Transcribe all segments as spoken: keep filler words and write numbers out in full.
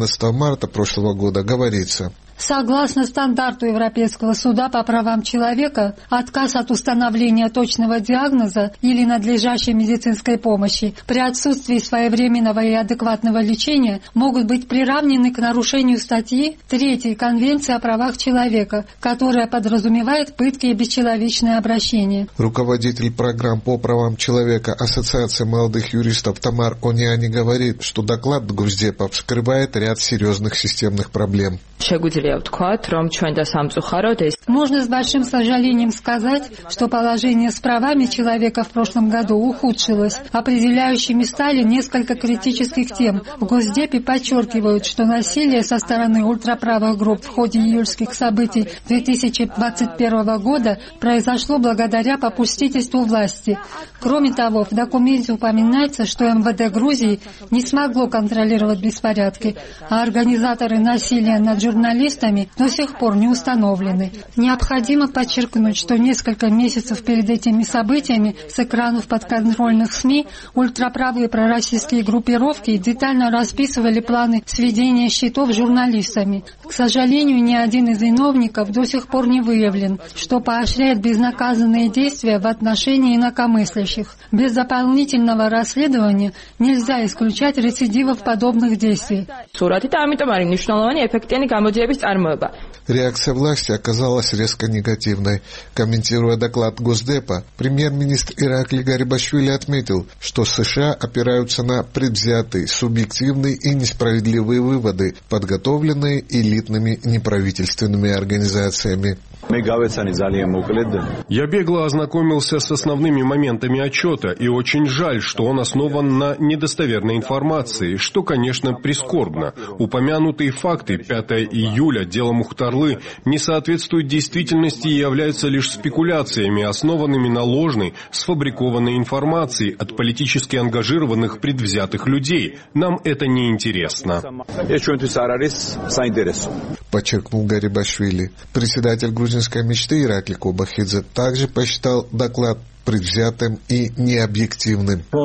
одиннадцатого марта прошлого года говорится: согласно стандарту Европейского суда по правам человека, отказ от установления точного диагноза или надлежащей медицинской помощи при отсутствии своевременного и адекватного лечения могут быть приравнены к нарушению статьи третьей Конвенции о правах человека, которая подразумевает пытки и бесчеловечное обращение. Руководитель программ по правам человека Ассоциации молодых юристов Тамар Ониани говорит, что доклад Госдепа вскрывает ряд серьезных системных проблем. Можно с большим сожалением сказать, что положение с правами человека в прошлом году ухудшилось. Определяющими стали несколько критических тем. В Госдепе подчеркивают, что насилие со стороны ультраправых групп в ходе июльских событий две тысячи двадцать первого года произошло благодаря попустительству власти. Кроме того, в документе упоминается, что эм вэ дэ Грузии не смогло контролировать беспорядки, а организаторы насилия над журналистами до сих пор не установлены. Необходимо подчеркнуть, что несколько месяцев перед этими событиями с экранов подконтрольных СМИ ультраправые пророссийские группировки детально расписывали планы сведения счетов журналистами. К сожалению, ни один из виновников до сих пор не выявлен, что поощряет безнаказанные действия в отношении инакомыслящих. Без дополнительного расследования нельзя исключать рецидивов подобных действий. Реакция власти оказалась резко негативной. Комментируя доклад Госдепа, премьер-министр Иракли Гарибашвили отметил, что США опираются на предвзятые, субъективные и несправедливые выводы, подготовленные элитными неправительственными организациями. Я бегло ознакомился с основными моментами отчета, и очень жаль, что он основан на недостоверной информации, что, конечно, прискорбно. Упомянутые факты пятого июля дела Мухтарлы не соответствуют действительности и являются лишь спекуляциями, основанными на ложной, сфабрикованной информации от политически ангажированных предвзятых людей. Нам это не интересно. Подчеркнул Гарибашвили. Председатель грузинской мечты Иракли Кобахидзе также посчитал доклад предвзятым и необъективным. Мы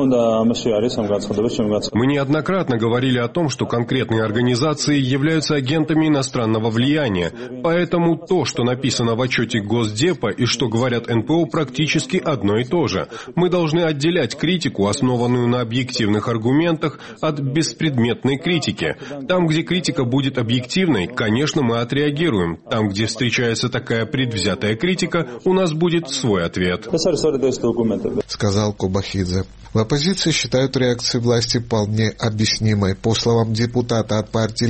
неоднократно говорили о том, что конкретные организации являются агентами иностранного влияния, поэтому то, что написано в отчете Госдепа и что говорят эн пэ о, практически одно и то же. Мы должны отделять критику, основанную на объективных аргументах, от беспредметной критики. Там, где критика будет объективной, конечно, мы отреагируем. Там, где встречается такая предвзятая критика, у нас будет свой ответ. Сказал Кобахидзе. В оппозиции считают реакцию власти вполне объяснимой. По словам депутата от партии